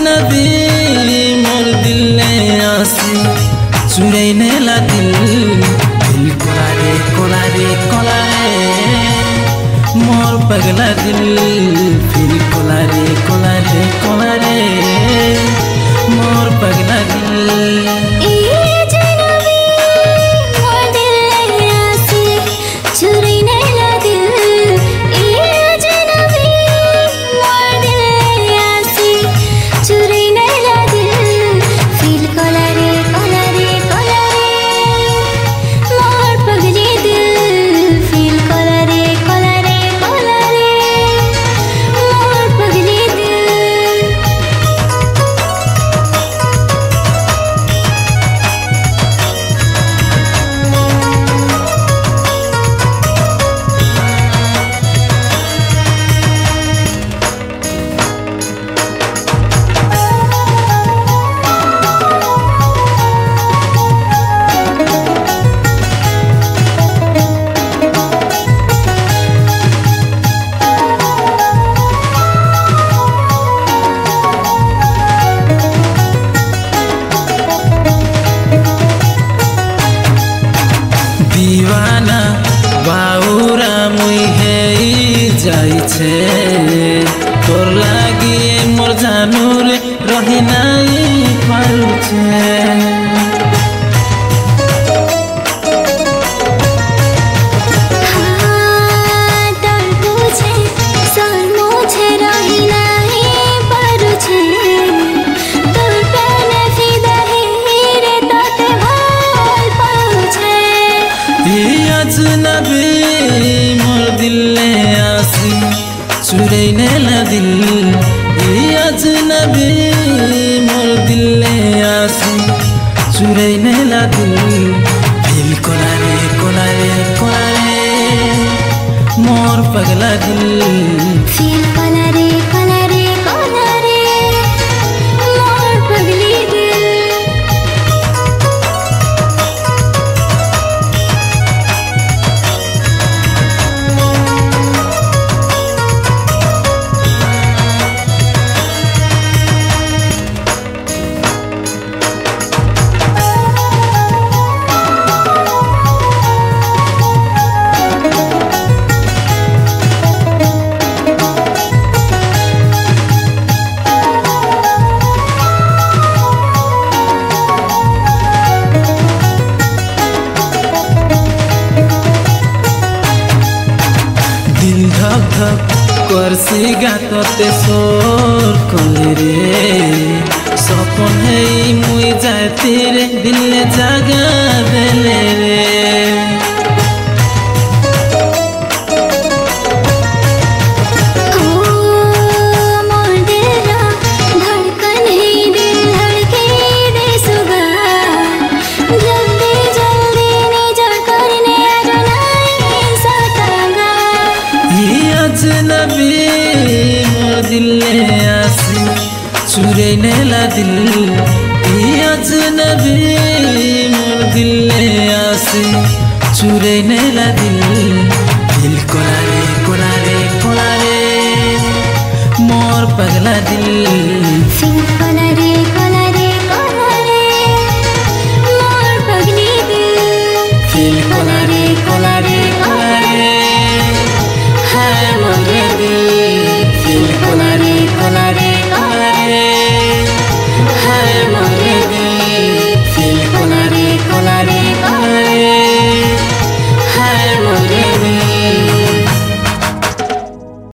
अजनबी मोर दिल ने आसी चुरैने ला दिल कोला रे कोला रे कोला रे मोर पगला दिल फिर कोला रे कोला रे कोला रे मोर पगला दिल। दीवाना बाउरा मुई हेई जाई छे तोर लागी मोर जानूर रही नाई पारू छे। अजनबी मोर दिल ने आसी चुरैने ला दिल अजनबी मोर दिल ने आसी चुरैने ला दिल कोला रे कोला रे कोला रे मोर पगला दिल फिर कोला रे कोला रे कोला रे मोर पगली दिल। दिल धक धक करसी गातते सोर कले रे सपन हेई मुई जाती रे दिल ने जागा देले रे। अजनबी मोर दिल ने आसी चुरैने ला दिल अजनबी मोर दिल ने आसी चुरैने ला दिल कोला रे कोला रे कोला रे मोर पगला दिल फिर कोला रे